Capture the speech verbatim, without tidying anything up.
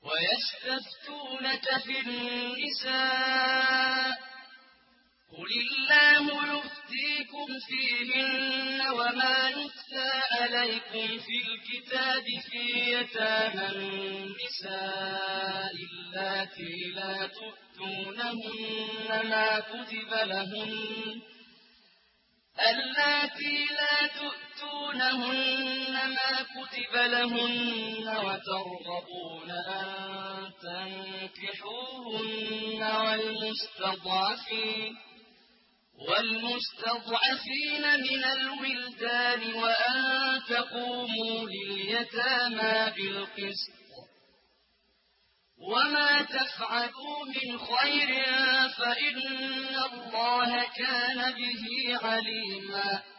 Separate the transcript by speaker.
Speaker 1: ويستفتونك في النساء قل الله يفتيكم فيهن وما يتلى عليكم في الكتاب في يتامى النساء اللاتي لا تؤتونهن ما كتب لهن اللاتي لا تؤتونهن ما كتب لهن وترغبون أن تنكحوهن والمستضعفين والمستضعفين من الولدان وأن تقوموا لليتامى بالقسط وما تفعلوا من خير فإن الله كان به عليما